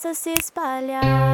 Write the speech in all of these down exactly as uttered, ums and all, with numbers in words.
possa se espalhar.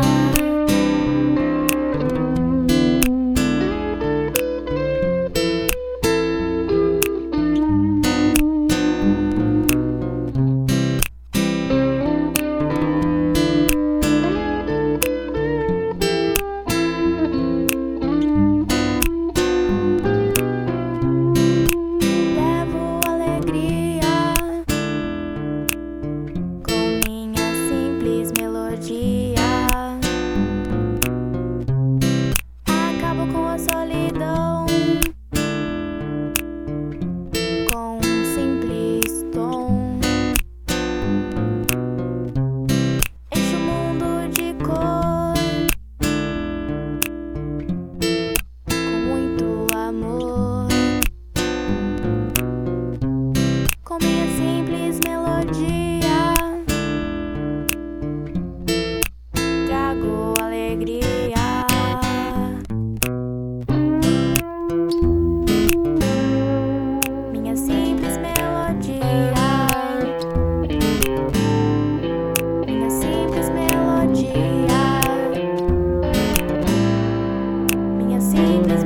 Acabo com a solidão com um simples tom. Encho o mundo de cor com muito amor. Com minha simples melodia trago alegria. Minha simples melodia, minha simples melodia, minha simples